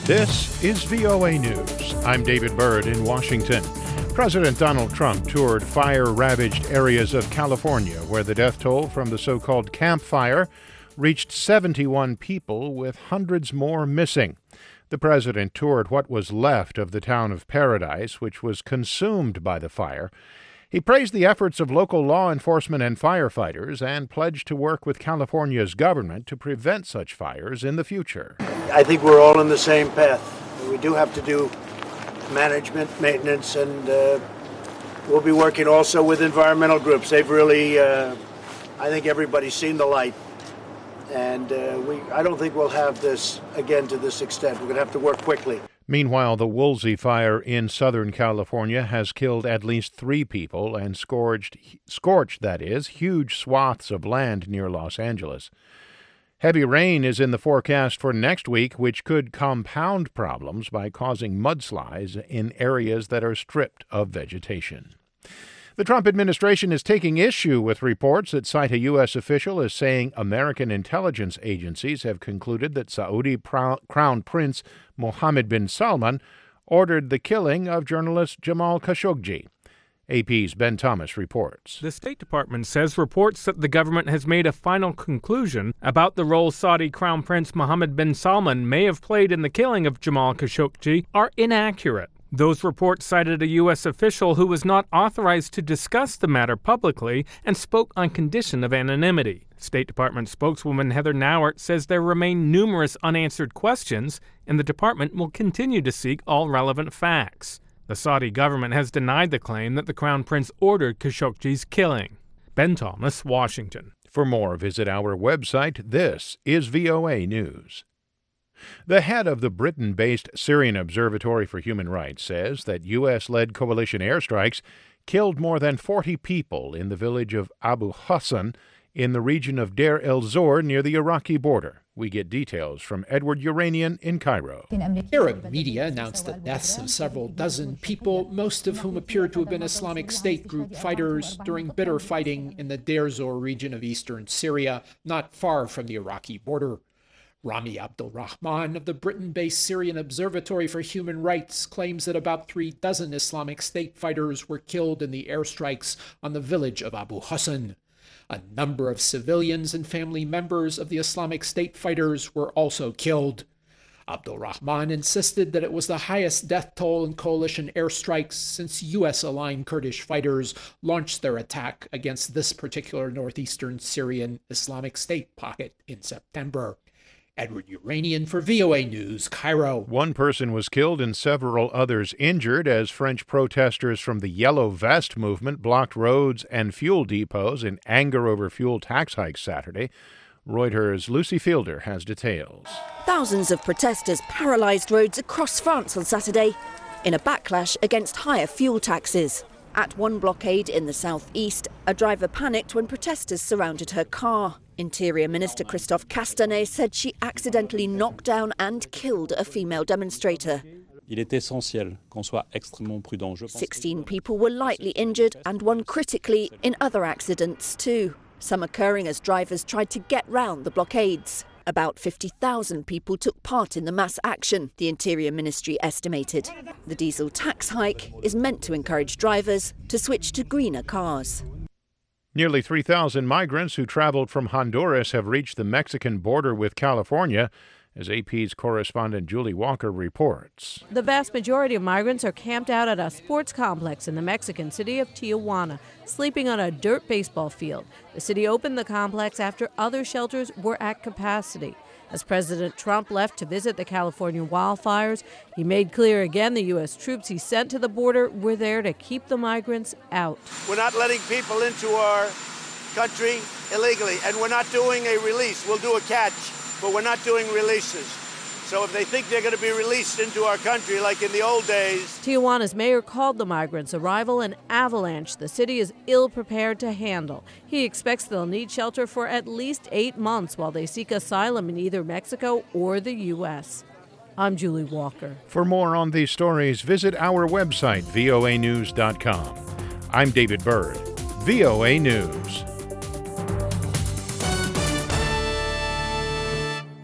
This is VOA News. I'm David Byrd in Washington. President Donald Trump toured fire-ravaged areas of California where the death toll from the so-called Camp Fire reached 71 people, with hundreds more missing. The president toured what was left of the town of Paradise, which was consumed by the fire. He praised the efforts of local law enforcement and firefighters and pledged to work with California's government to prevent such fires in the future. I think we're all on the same path. We do have to do management, maintenance, and we'll be working also with environmental groups. They've really, I think everybody's seen the light. And I don't think we'll have this again to this extent. We're going to have to work quickly. Meanwhile, the Woolsey Fire in Southern California has killed at least 3 people and scorched huge swaths of land near Los Angeles. Heavy rain is in the forecast for next week, which could compound problems by causing mudslides in areas that are stripped of vegetation. The Trump administration is taking issue with reports that cite a U.S. official as saying American intelligence agencies have concluded that Saudi Crown Prince Mohammed bin Salman ordered the killing of journalist Jamal Khashoggi. AP's Ben Thomas reports. The State Department says reports that the government has made a final conclusion about the role Saudi Crown Prince Mohammed bin Salman may have played in the killing of Jamal Khashoggi are inaccurate. Those reports cited a U.S. official who was not authorized to discuss the matter publicly and spoke on condition of anonymity. State Department spokeswoman Heather Nauert says there remain numerous unanswered questions, and the department will continue to seek all relevant facts. The Saudi government has denied the claim that the Crown Prince ordered Khashoggi's killing. Ben Thomas, Washington. For more, visit our website. This is VOA News. The head of the Britain-based Syrian Observatory for Human Rights says that U.S.-led coalition airstrikes killed more than 40 people in the village of Abu Hassan in the region of Deir el-Zor near the Iraqi border. We get details from Edward Uranian in Cairo. Arab media announced the deaths of several dozen people, most of whom appeared to have been Islamic State group fighters during bitter fighting in the Deir ez-Zor region of eastern Syria, not far from the Iraqi border. Rami Abdulrahman of the Britain-based Syrian Observatory for Human Rights claims that about 36 Islamic State fighters were killed in the airstrikes on the village of Abu Hassan. A number of civilians and family members of the Islamic State fighters were also killed. Abdulrahman insisted that it was the highest death toll in coalition airstrikes since U.S.-aligned Kurdish fighters launched their attack against this particular northeastern Syrian Islamic State pocket in September. Edward Uranian for VOA News, Cairo. One person was killed and several others injured as French protesters from the Yellow Vest movement blocked roads and fuel depots in anger over fuel tax hikes Saturday. Reuters' Lucy Fielder has details. Thousands of protesters paralyzed roads across France on Saturday in a backlash against higher fuel taxes. At one blockade in the southeast, a driver panicked when protesters surrounded her car. Interior Minister Christophe Castanet said she accidentally knocked down and killed a female demonstrator. 16 people were lightly injured and one critically in other accidents too, some occurring as drivers tried to get round the blockades. About 50,000 people took part in the mass action, the Interior Ministry estimated. The diesel tax hike is meant to encourage drivers to switch to greener cars. Nearly 3,000 migrants who traveled from Honduras have reached the Mexican border with California, as AP's correspondent Julie Walker reports. The vast majority of migrants are camped out at a sports complex in the Mexican city of Tijuana, sleeping on a dirt baseball field. The city opened the complex after other shelters were at capacity. As President Trump left to visit the California wildfires, he made clear again the U.S. troops he sent to the border were there to keep the migrants out. We're not letting people into our country illegally, and we're not doing a release. We'll do a catch, but we're not doing releases. So if they think they're going to be released into our country like in the old days. Tijuana's mayor called the migrants' arrival an avalanche the city is ill-prepared to handle. He expects they'll need shelter for at least 8 months while they seek asylum in either Mexico or the U.S. I'm Julie Walker. For more on these stories, visit our website, voanews.com. I'm David Byrd, VOA News.